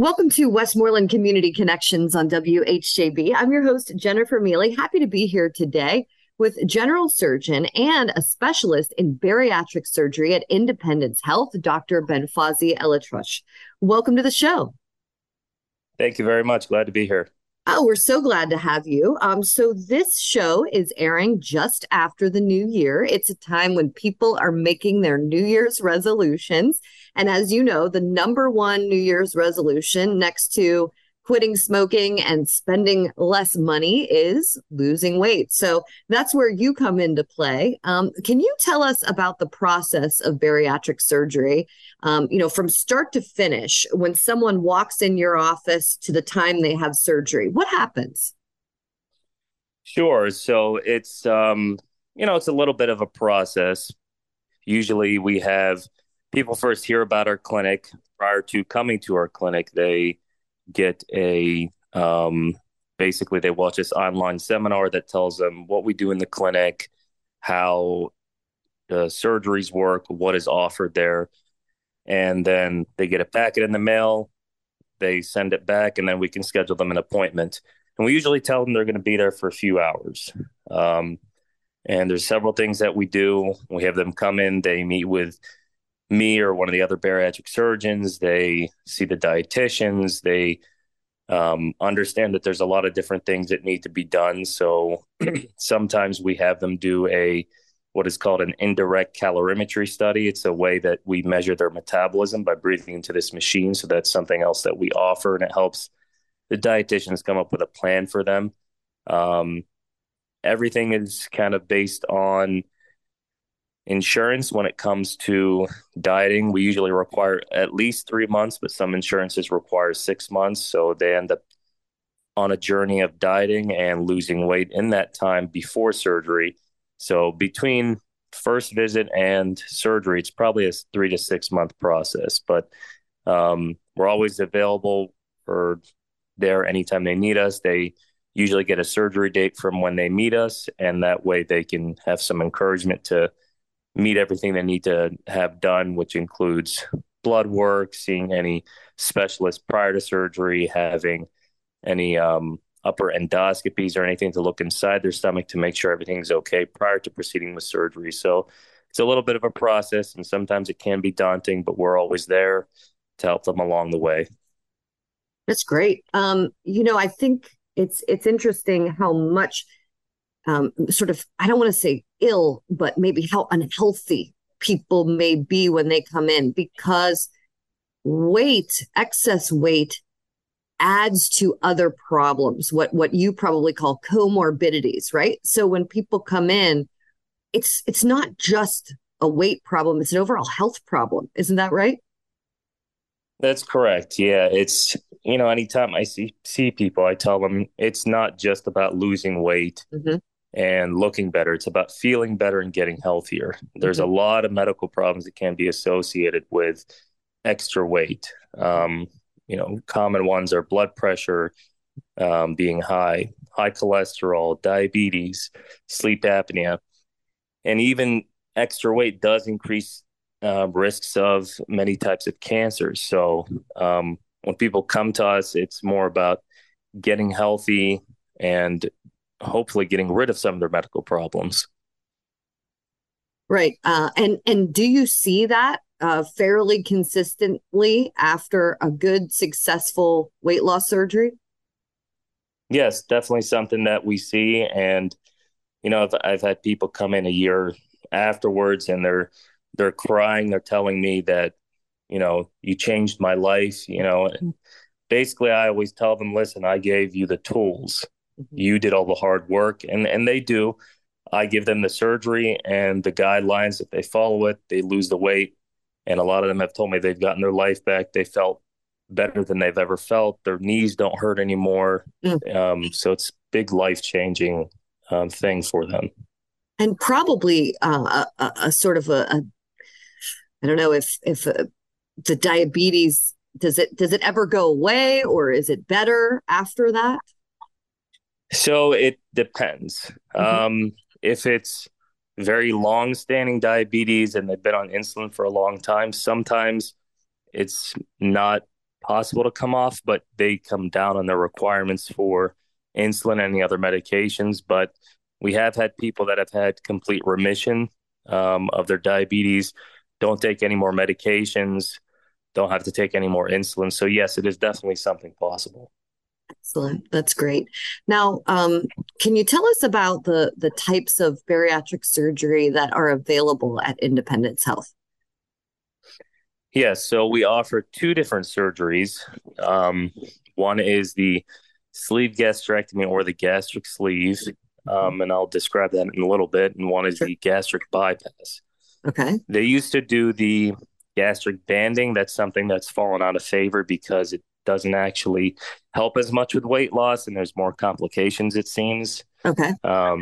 Welcome to Westmoreland Community Connections on WHJB. I'm your host, Jennifer Mealy. Happy to be here today with general surgeon and a specialist in bariatric surgery at Independence Health, Dr. Benfazi Elatrush. Welcome to the show. Thank you very much. Glad to be here. Oh, we're so glad to have you. So this show is airing just after the new year. It's a time when people are making their New Year's resolutions. And as you know, the number one New Year's resolution next to quitting smoking and spending less money is losing weight. So that's where you come into play. Can you tell us about the process of bariatric surgery? From start to finish, when someone walks in your office to the time they have surgery, what happens? Sure. So it's a little bit of a process. Usually we have people first hear about our clinic prior to coming to our clinic. They get basically they watch this online seminar that tells them what we do in the clinic, how the surgeries work, what is offered there. And then they get a packet in the mail. They send it back, and then we can schedule them an appointment. And we usually tell them they're going to be there for a few hours. Um, and there's several things that we do. We have them come in. They meet with me or one of the other bariatric surgeons. They see the dietitians. They understand that there's a lot of different things that need to be done. So sometimes we have them do what is called an indirect calorimetry study. It's a way that we measure their metabolism by breathing into this machine. So that's something else that we offer, and it helps the dietitians come up with a plan for them. Um, Everything is kind of based on insurance when it comes to dieting. We usually require at least 3 months, but some insurances require 6 months. So they end up on a journey of dieting and losing weight in that time before surgery. So between first visit and surgery, it's probably a 3 to 6 month process, but we're always available for there anytime they need us. They usually get a surgery date from when they meet us, and that way they can have some encouragement to meet everything they need to have done, which includes blood work, seeing any specialist prior to surgery, having any upper endoscopies or anything to look inside their stomach to make sure everything's okay prior to proceeding with surgery. So it's a little bit of a process, and sometimes it can be daunting, but we're always there to help them along the way. That's great. I think it's interesting how much sort of, I don't want to say ill, but maybe how unhealthy people may be when they come in because excess weight adds to other problems, what you probably call comorbidities, right? So when people come in, it's not just a weight problem, it's an overall health problem. Isn't that right? That's correct. Yeah, anytime I see people, I tell them it's not just about losing weight Hmm. and looking better. It's about feeling better and getting healthier. There's Hmm. a lot of medical problems that can be associated with extra weight. Common ones are blood pressure being high cholesterol, diabetes, sleep apnea, and even extra weight does increase risks of many types of cancers. So when people come to us, it's more about getting healthy and hopefully getting rid of some of their medical problems. Right. And do you see that fairly consistently after a good, successful weight loss surgery? Yes, definitely something that we see. And, I've had people come in a year afterwards and they're crying. They're telling me that, you changed my life, and basically I always tell them, listen, I gave you the tools. Mhm. You did all the hard work, and they do. I give them the surgery and the guidelines. If they follow it, they lose the weight. And a lot of them have told me they've gotten their life back. They felt better than they've ever felt. Their knees don't hurt anymore. Mm. So it's big life changing thing for them. And probably a sort of I don't know if the diabetes does it ever go away or is it better after that? So it depends. Hmm. If it's very long standing diabetes and they've been on insulin for a long time, sometimes it's not possible to come off, but they come down on their requirements for insulin and any other medications. But we have had people that have had complete remission of their diabetes, don't take any more medications, don't have to take any more insulin. So yes, it is definitely something possible. Excellent. That's great. Now, can you tell us about the types of bariatric surgery that are available at Independence Health? Yes, so we offer two different surgeries. One is the sleeve gastrectomy or the gastric sleeve, and I'll describe that in a little bit. And one is Sure. the gastric bypass. Okay. They used to do the gastric banding. That's something that's fallen out of favor because it doesn't actually help as much with weight loss, and there's more complications, it seems. Okay.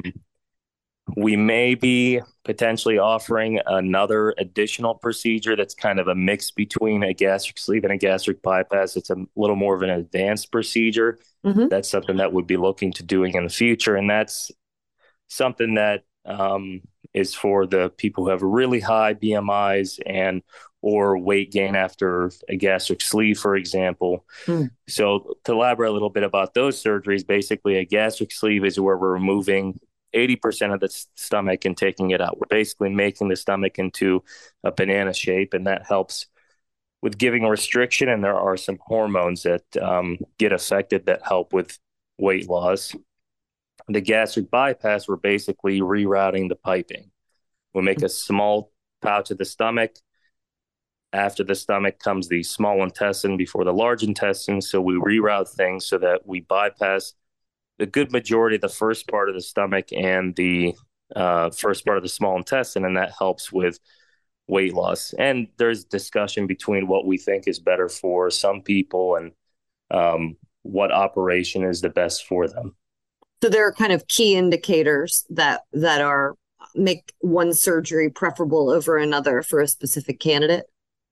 We may be potentially offering another additional procedure that's kind of a mix between a gastric sleeve and a gastric bypass. It's a little more of an advanced procedure. Mm-hmm. That's something that we'd be looking to doing in the future. And that's something that is for the people who have really high BMIs and or weight gain after a gastric sleeve, for example. Mm. So to elaborate a little bit about those surgeries, basically a gastric sleeve is where we're removing 80% of the stomach and taking it out. We're basically making the stomach into a banana shape, and that helps with giving a restriction. And there are some hormones that get affected that help with weight loss. The gastric bypass, we're basically rerouting the piping. We'll make a small pouch of the stomach. After the stomach comes the small intestine before the large intestine. So we reroute things so that we bypass the good majority of the first part of the stomach and the first part of the small intestine, and that helps with weight loss. And there's discussion between what we think is better for some people and what operation is the best for them. So there are kind of key indicators that are make one surgery preferable over another for a specific candidate.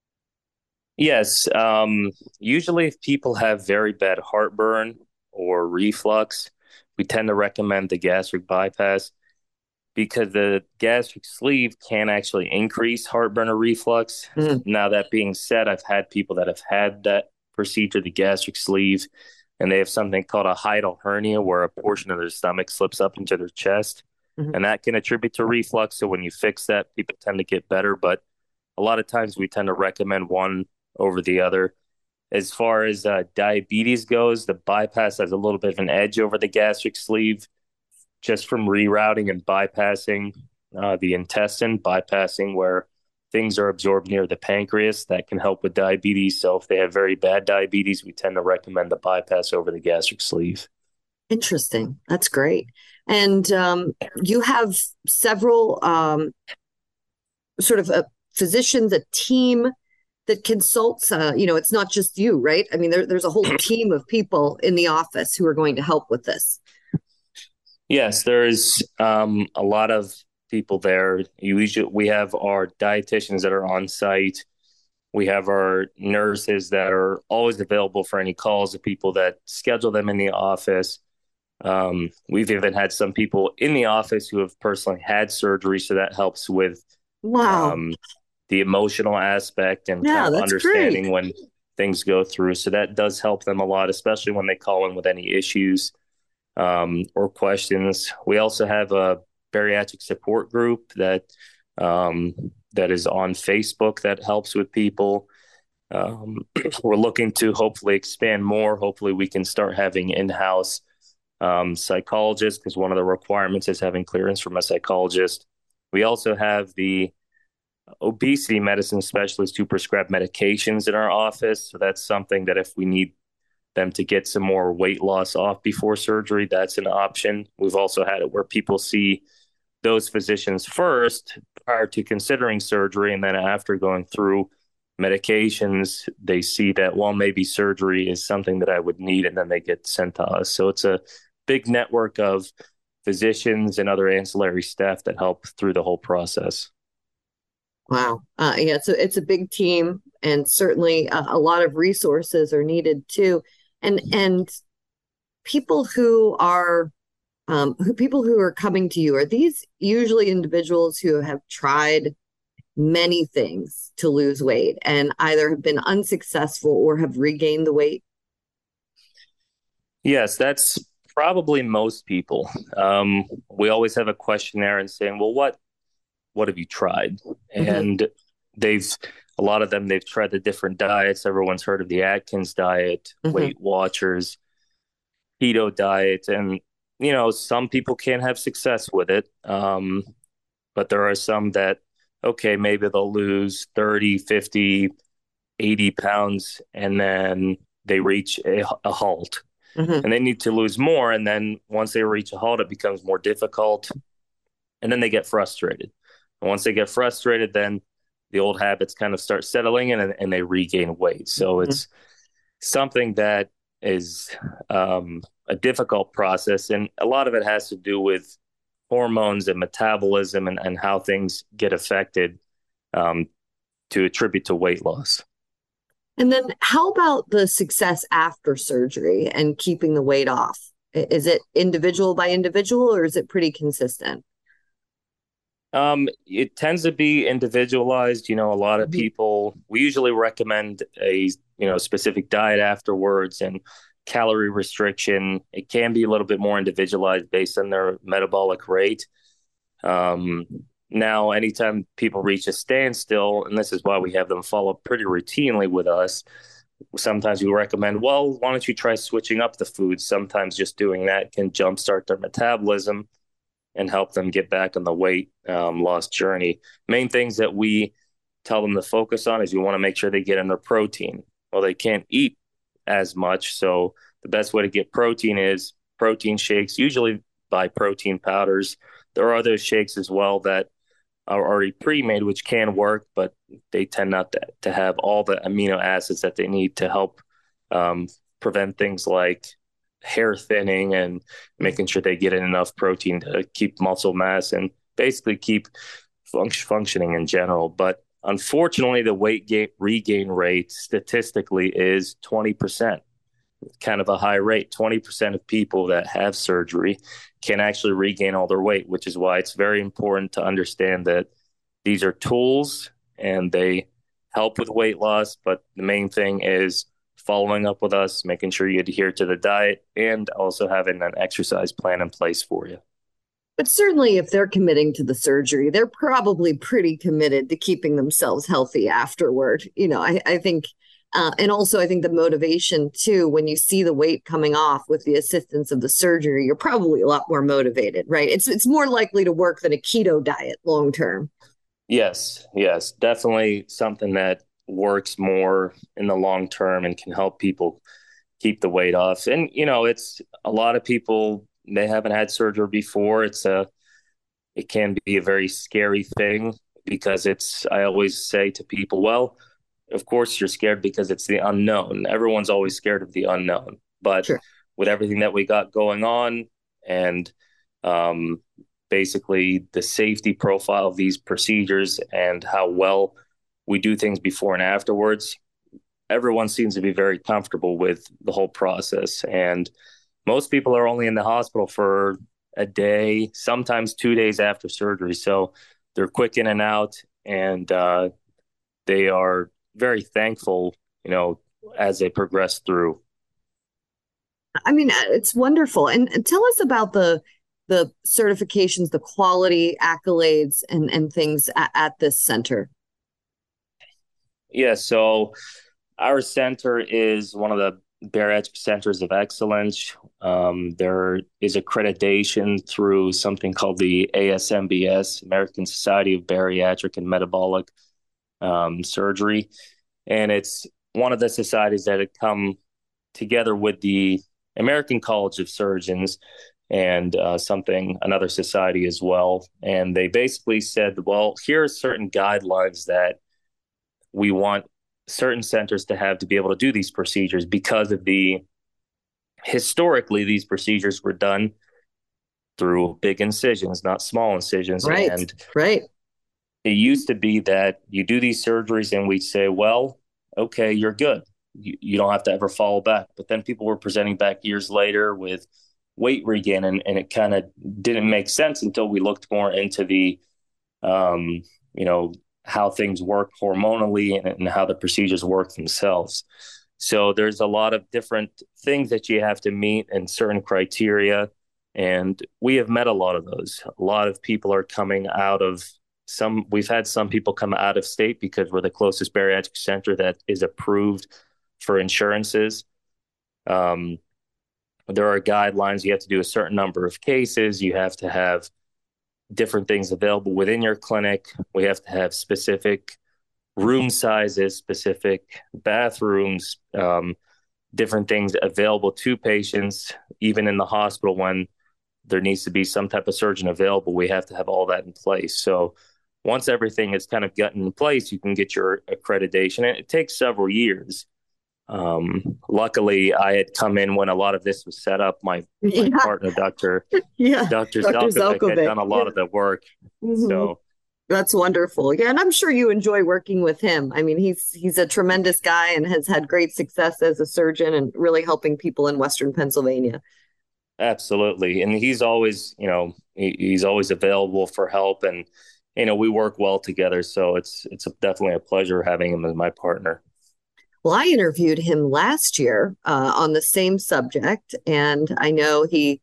Yes. Usually if people have very bad heartburn or reflux, we tend to recommend the gastric bypass because the gastric sleeve can actually increase heartburn or reflux. Mm-hmm. Now, that being said, I've had people that have had that procedure, the gastric sleeve, and they have something called a hiatal hernia where a portion of their stomach slips up into their chest, Mm-hmm. and that can attribute to reflux. So when you fix that, people tend to get better, but a lot of times we tend to recommend one over the other. As far as diabetes goes, the bypass has a little bit of an edge over the gastric sleeve just from rerouting and bypassing the intestine, bypassing where things are absorbed near the pancreas. That can help with diabetes. So if they have very bad diabetes, we tend to recommend the bypass over the gastric sleeve. Interesting. That's great. And you have several sort of physicians, a team that consults. It's not just you, right? I mean, there's a whole team of people in the office who are going to help with this. Yes, there's a lot of people there. We have our dietitians that are on site. We have our nurses that are always available for any calls of people that schedule them in the office. We've even had some people in the office who have personally had surgery, so that helps with Wow. The emotional aspect and Yeah, kind of that's great. understanding when things go through. So that does help them a lot, especially when they call in with any issues or questions. We also have a bariatric support group that is on Facebook that helps with people. We're looking to hopefully expand more. Hopefully, we can start having in-house psychologists because one of the requirements is having clearance from a psychologist. We also have the obesity medicine specialist who prescribe medications in our office. So that's something that if we need them to get some more weight loss off before surgery, that's an option. We've also had it where people see those physicians first prior to considering surgery, and then after going through medications, they see that, well, maybe surgery is something that I would need, and then they get sent to us. So it's a big network of physicians and other ancillary staff that help through the whole process. Wow. Yeah, so it's a big team, and certainly a lot of resources are needed too. And people who are people who are coming to you, are these usually individuals who have tried many things to lose weight and either have been unsuccessful or have regained the weight? Yes, that's probably most people. We always have a questionnaire and saying, well, what have you tried? Hmm. And they've a lot of them they've tried the different diets. Everyone's heard of the Atkins diet, Hmm. Weight Watchers, keto diet, and some people can have success with it. But there are some that okay, maybe they'll lose 30, 50, 80 pounds and then they reach a halt Hmm. and they need to lose more. And then once they reach a halt, it becomes more difficult. And then they get frustrated. And once they get frustrated, then the old habits kind of start settling in and they regain weight. So Hmm. it's something that is a difficult process. And a lot of it has to do with hormones and metabolism and how things get affected um, to attribute to weight loss. And then how about the success after surgery and keeping the weight off? Is it individual by individual or is it pretty consistent? It tends to be individualized. A lot of Hmm. people, we usually recommend a, specific diet afterwards and calorie restriction. It can be a little bit more individualized based on their metabolic rate. Um, Now, anytime people reach a standstill, and this is why we have them follow up pretty routinely with us, sometimes we recommend, well, why don't you try switching up the foods? Sometimes just doing that can jumpstart their metabolism and help them get back on the weight loss journey. Main things that we tell them to focus on is you want to make sure they get in their protein. Well, they can't eat as much, so the best way to get protein is protein shakes, usually by protein powders. There are other shakes as well that are already pre-made, which can work, but they tend not to have all the amino acids that they need to help um, prevent things like hair thinning and making sure they get in enough protein to keep muscle mass and basically keep functioning in general. But unfortunately, the regain rate statistically is 20%, kind of a high rate. 20% of people that have surgery can actually regain all their weight, which is why it's very important to understand that these are tools and they help with weight loss. But the main thing is following up with us, making sure you adhere to the diet, and also having an exercise plan in place for you. But certainly, if they're committing to the surgery, they're probably pretty committed to keeping themselves healthy afterward. I think, and also I think the motivation too, when you see the weight coming off with the assistance of the surgery, you're probably a lot more motivated, right? It's more likely to work than a keto diet long term. Yes, definitely something that works more in the long term and can help people keep the weight off. And it's a lot of people they haven't had surgery before. It can be a very scary thing because I always say to people, well, of course you're scared because it's the unknown. Everyone's always scared of the unknown. But Sure. with everything that we got going on and um, basically the safety profile of these procedures and how well we do things before and afterwards, everyone seems to be very comfortable with the whole process. And most people are only in the hospital for a day, sometimes 2 days after surgery. So they're quick in and out, and they are very thankful, as they progress through. I mean, it's wonderful. And tell us about the certifications, the quality accolades, and things at this center. Yeah, so our center is one of the bariatric centers of excellence. There is accreditation through something called the ASMBS, American Society of Bariatric and Metabolic Surgery, and it's one of the societies that had come together with the American College of Surgeons and another society as well. And they basically said, well, here are certain guidelines that we want certain centers to have to be able to do these procedures because of the historically these procedures were done through big incisions, not small incisions. Right, And right. it used to be that you do these surgeries and we'd say, well, okay, you're good. You don't have to ever follow back. But then people were presenting back years later with weight regain, and it kind of didn't make sense until we looked more into the, um, you know, how things work hormonally and how the procedures work themselves. So there's a lot of different things that you have to meet and certain criteria. And we have met a lot of those. A lot of people are coming out of we've had some people come out of state because we're the closest bariatric center that is approved for insurances. There are guidelines. You have to do a certain number of cases. You have to have different things available within your clinic. We have to have specific room sizes, specific bathrooms, different things available to patients. Even in the hospital, when there needs to be some type of surgeon available, we have to have all that in place. So once everything is kind of gotten in place, you can get your accreditation. And it takes several years. Luckily, I had come in when a lot of this was set up. My partner, Dr. Zelkovic, had done a lot of the work. Mm-hmm. So that's wonderful. Yeah, and I'm sure you enjoy working with him. I mean, he's a tremendous guy and has had great success as a surgeon and really helping people in Western Pennsylvania. Absolutely. And he's always, he's always available for help, and we work well together. So it's definitely a pleasure having him as my partner. Well, I interviewed him last year on the same subject, and I know he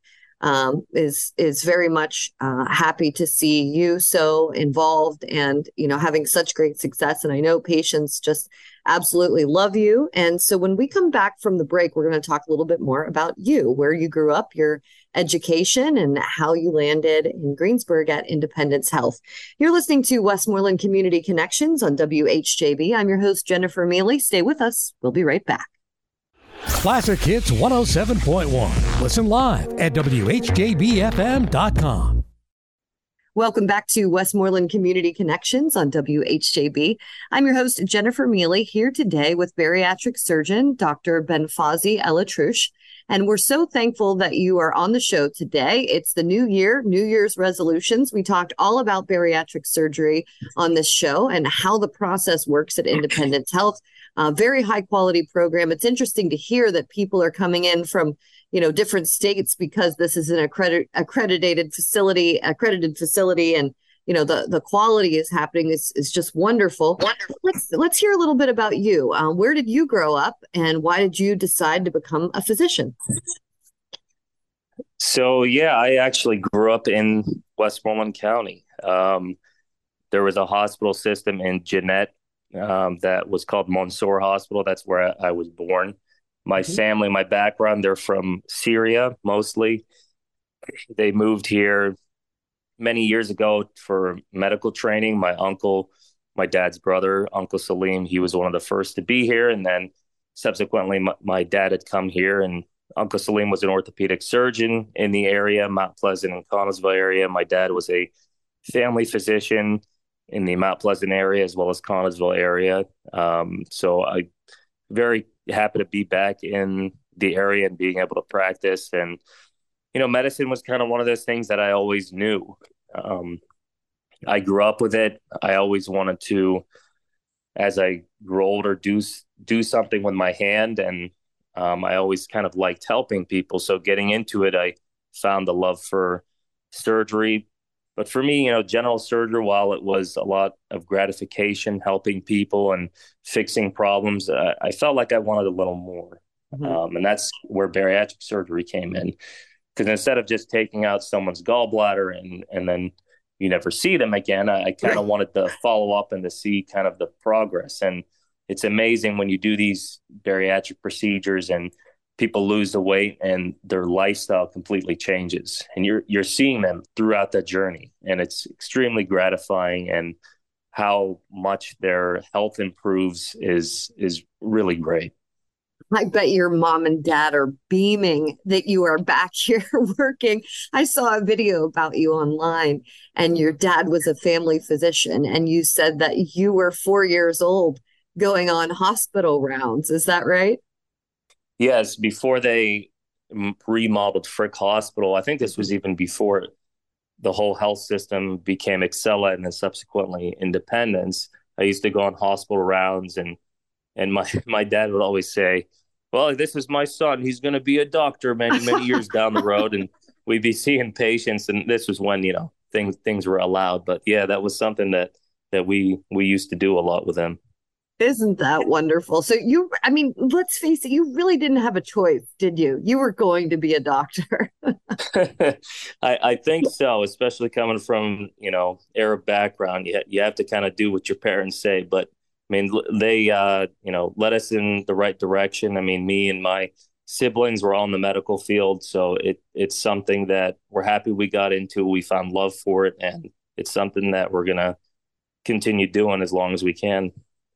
is very much happy to see you so involved and, having such great success. And I know patients just absolutely love you. And so when we come back from the break, we're going to talk a little bit more about you, where you grew up, your education, and how you landed in Greensburg at Independence Health. You're listening to Westmoreland Community Connections on WHJB. I'm your host, Jennifer Mealy. Stay with us. We'll be right back. Classic Hits 107.1. Listen live at WHJBFM.com. Welcome back to Westmoreland Community Connections on WHJB. I'm your host, Jennifer Mealy, here today with bariatric surgeon, Dr. Benfazi Elatrouche. And we're so thankful that you are on the show today. It's the new year, New Year's resolutions. We talked all about bariatric surgery on this show and how the process works at Independence Health. Very high quality program. It's interesting to hear that people are coming in from different states because this is an accredited facility, and the quality is happening is just wonderful. Let's hear a little bit about you. Where did you grow up, and why did you decide to become a physician? So I actually grew up in Westmoreland County. There was a hospital system in Jeannette that was called Monsoor Hospital. That's where I was born. My family, my background, they're from Syria mostly. They moved here many years ago for medical training. My uncle, my dad's brother, Uncle Salim, he was one of the first to be here. And then subsequently, my dad had come here, and Uncle Salim was an orthopedic surgeon in the area, Mount Pleasant and Connellsville area. My dad was a family physician in the Mount Pleasant area as well as Connellsville area. So I very happy to be back in the area and being able to practice. And, medicine was kind of one of those things that I always knew. I grew up with it. I always wanted to, as I grew older, do something with my hand. And I always kind of liked helping people. So getting into it, I found the love for surgery. But for me, general surgery, while it was a lot of gratification, helping people and fixing problems, I felt like I wanted a little more. And that's where bariatric surgery came in. Because instead of just taking out someone's gallbladder and then you never see them again, I kind of wanted to follow up and to see kind of the progress. And it's amazing when you do these bariatric procedures and people lose the weight and their lifestyle completely changes, and you're seeing them throughout that journey, and it's extremely gratifying. And how much their health improves is really great. I bet your mom and dad are beaming that you are back here working. I saw a video about you online, and your dad was a family physician, and you said that you were 4 years old going on hospital rounds. Is that right? Yes, before they remodeled Frick Hospital. I think this was even before the whole health system became Excella and then subsequently Independence. I used to go on hospital rounds, and my dad would always say, well, this is my son. He's going to be a doctor many years down the road. And we'd be seeing patients. And this was when, things were allowed. But yeah, that was something that that we used to do a lot with him. Isn't that wonderful? So I mean, let's face it, you really didn't have a choice, did you? You were going to be a doctor. I think so, especially coming from, Arab background. You have to kind of do what your parents say. But I mean, they, led us in the right direction. I mean, me and my siblings were all in the medical field. So it's something that we're happy we got into. We found love for it. And it's something that we're going to continue doing as long as we can.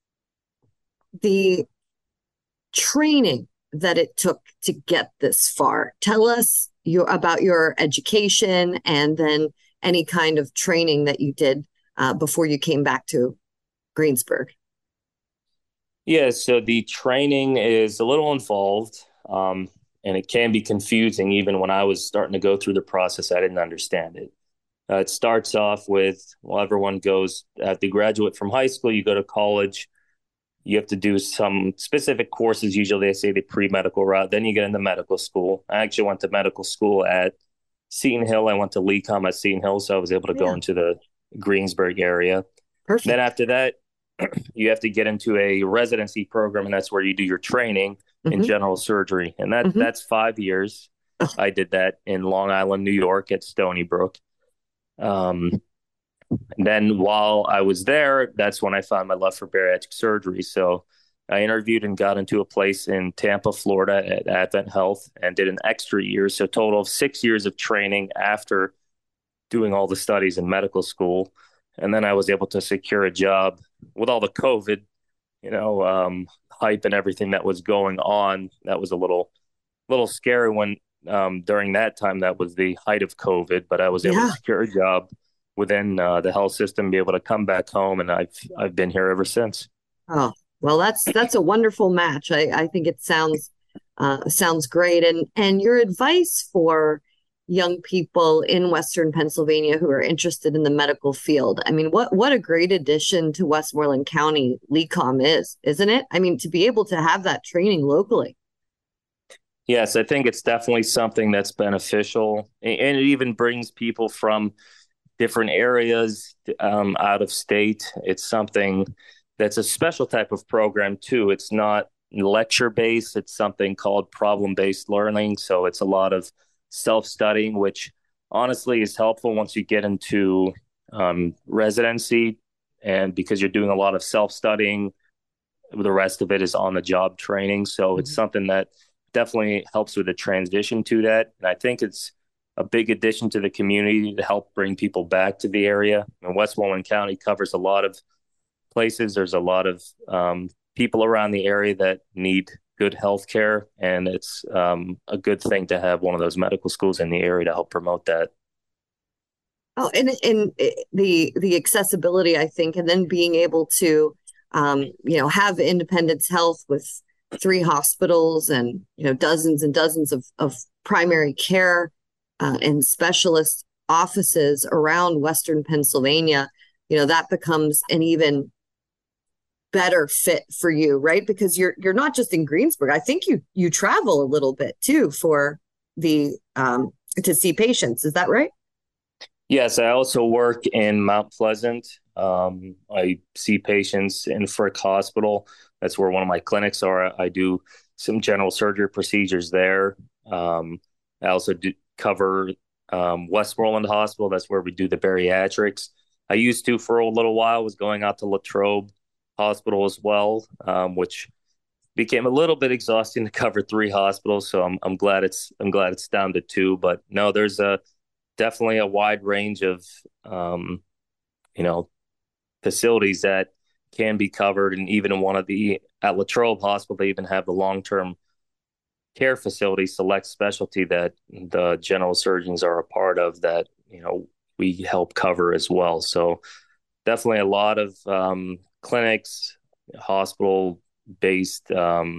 The training that it took to get this far. Tell us about your education and then any kind of training that you did before you came back to Greensburg. Yeah, so the training is a little involved, and it can be confusing. Even when I was starting to go through the process, I didn't understand it. It starts off with, well, everyone goes, after you graduate from high school, you go to college. You have to do some specific courses. Usually they say the pre-medical route. Then you get into medical school. I actually went to medical school at Seton Hill. I went to LECOM at Seton Hill, so I was able to go into the Greensburg area. Perfect. Then after that, you have to get into a residency program, and that's where you do your training in general surgery. And that's 5 years. I did that in Long Island, New York at Stony Brook. And then while I was there, that's when I found my love for bariatric surgery. So I interviewed and got into a place in Tampa, Florida at Advent Health and did an extra year. So total of 6 years of training after doing all the studies in medical school. And then I was able to secure a job with all the COVID, hype and everything that was going on. That was a little scary when during that time, that was the height of COVID, but I was able to secure a job within the health system, be able to come back home, and I've been here ever since. Oh, well, that's a wonderful match. I think it sounds great. And your advice for young people in Western Pennsylvania who are interested in the medical field. I mean, what a great addition to Westmoreland County LECOM is, isn't it? I mean, to be able to have that training locally. Yes, I think it's definitely something that's beneficial, and it even brings people from different areas out of state. It's something that's a special type of program too. It's not lecture based. It's something called problem based learning. So it's a lot of self-studying, which honestly is helpful once you get into residency, and because you're doing a lot of self-studying, the rest of it is on the job training. So it's something that definitely helps with the transition to that. And I think it's a big addition to the community to help bring people back to the area. And Westmoreland County covers a lot of places. There's a lot of people around the area that need good health care, and it's a good thing to have one of those medical schools in the area to help promote that. Oh, and the accessibility, I think, and then being able to have Independence Health with 3 hospitals and dozens and dozens of primary care and specialist offices around Western Pennsylvania, that becomes an even better fit for you, right? Because you're not just in Greensburg. I think you travel a little bit too for the to see patients. Is that right? Yes, I also work in Mount Pleasant. I see patients in Frick Hospital. That's where one of my clinics are. I do some general surgery procedures there. I also do cover Westmoreland Hospital. That's where we do the bariatrics. I used to, for a little while, was going out to Latrobe Hospital as well, which became a little bit exhausting to cover 3 hospitals. So I'm glad it's down to 2. But no, there's definitely a wide range of facilities that can be covered, and even in at Latrobe Hospital, they even have the long-term care facility Select Specialty that the general surgeons are a part of that we help cover as well. So definitely a lot of clinics, hospital based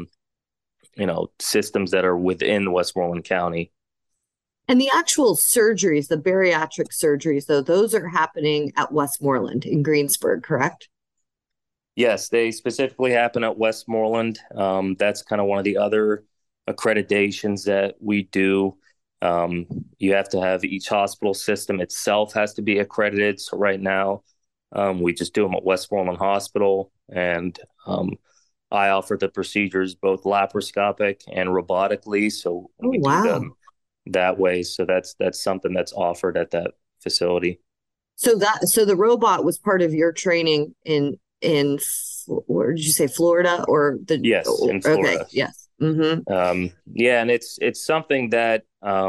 systems that are within Westmoreland County. And the actual surgeries, the bariatric surgeries, though, those are happening at Westmoreland in Greensburg, correct? Yes, they specifically happen at Westmoreland. That's kind of one of the other accreditations that we do. You have to have each hospital system itself has to be accredited. So right now, We just do them at Westmoreland Hospital, and I offer the procedures both laparoscopic and robotically. So Oh, we do wow. them that way. So that's something that's offered at that facility. So the robot was part of your training where did you say, Florida or the Yes, in okay, Florida. yes. Mm-hmm. Yeah, and it's something that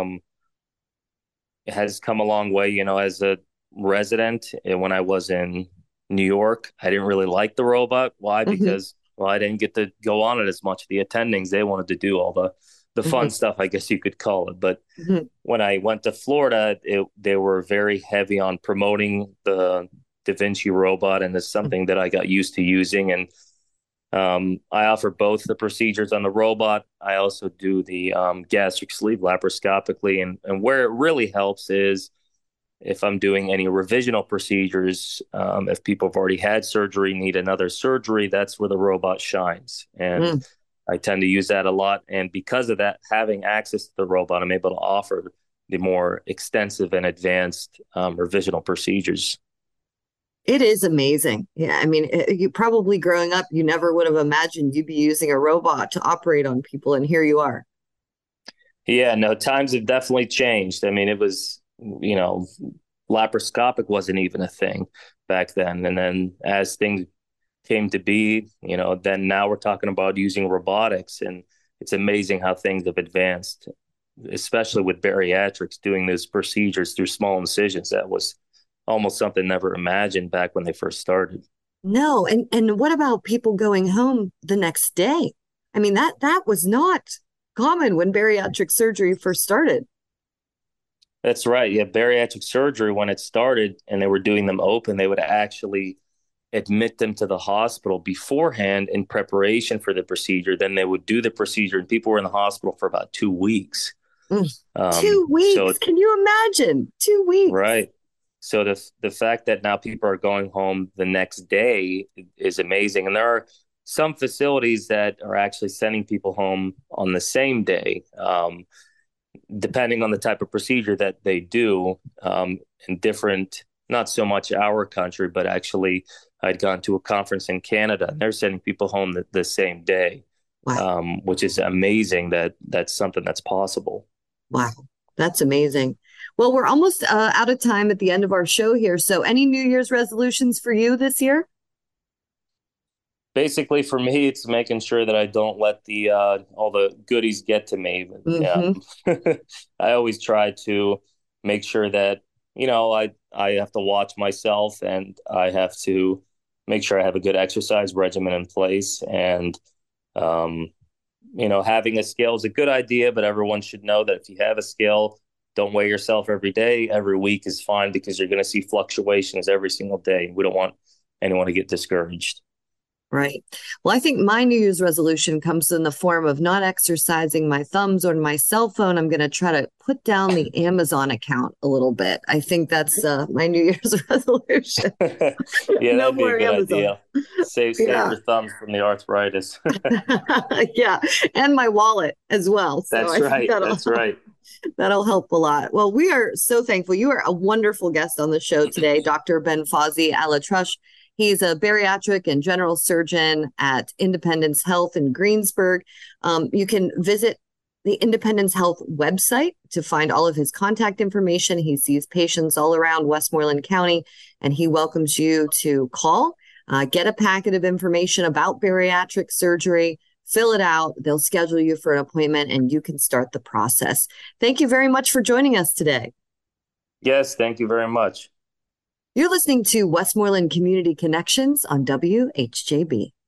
has come a long way. As a resident, when I was in New York, I didn't really like the robot. Why? Mm-hmm. Because I didn't get to go on it as much. The attendings, they wanted to do all the fun stuff, I guess you could call it. But Mm-hmm. when I went to Florida, they were very heavy on promoting the Da Vinci robot, and it's something that I got used to using. And I offer both the procedures on the robot. I also do the gastric sleeve laparoscopically. And where it really helps is if I'm doing any revisional procedures, if people have already had surgery, need another surgery, that's where the robot shines. And Mm. I tend to use that a lot. And because of that, having access to the robot, I'm able to offer the more extensive and advanced revisional procedures. It is amazing. Yeah, I mean, you probably growing up, you never would have imagined you'd be using a robot to operate on people, and here you are. Yeah, no, times have definitely changed. I mean, it was, laparoscopic wasn't even a thing back then. And then as things came to be, then now we're talking about using robotics. And it's amazing how things have advanced, especially with bariatrics, doing those procedures through small incisions. That was almost something never imagined back when they first started. No, and what about people going home the next day? I mean, that was not common when bariatric surgery first started. That's right. Yeah, bariatric surgery, when it started and they were doing them open, they would actually admit them to the hospital beforehand in preparation for the procedure. Then they would do the procedure, and people were in the hospital for about 2 weeks. Mm. Um, Two weeks. so, Can you imagine? 2 weeks. right. So the fact that now people are going home the next day is amazing, and there are some facilities that are actually sending people home on the same day, depending on the type of procedure that they do. In different, not so much our country, but actually, I'd gone to a conference in Canada, and they're sending people home the same day, Wow. which is amazing that that's something that's possible. Wow. That's amazing. Well, we're almost out of time at the end of our show here. So, any New Year's resolutions for you this year? Basically, for me, it's making sure that I don't let the all the goodies get to me. Hmm. I always try to make sure that I have to watch myself, and I have to make sure I have a good exercise regimen in place. And um, having a scale is a good idea, but everyone should know that if you have a scale, don't weigh yourself every day. Every week is fine because you're going to see fluctuations every single day. We don't want anyone to get discouraged. Right. Well, I think my New Year's resolution comes in the form of not exercising my thumbs or my cell phone. I'm going to try to put down the Amazon account a little bit. I think that's my New Year's resolution. Yeah, No that'd be a more good Amazon. idea. Save Yeah. your thumbs from the arthritis. Yeah. And my wallet as well. So That's I think right. That's right. that'll help a lot. Well, we are so thankful. You are a wonderful guest on the show today, Dr. Ben Fawzi Alatrush. He's a bariatric and general surgeon at Independence Health in Greensburg. You can visit the Independence Health website to find all of his contact information. He sees patients all around Westmoreland County, and he welcomes you to call, get a packet of information about bariatric surgery, fill it out. They'll schedule you for an appointment, and you can start the process. Thank you very much for joining us today. Yes, thank you very much. You're listening to Westmoreland Community Connections on WHJB.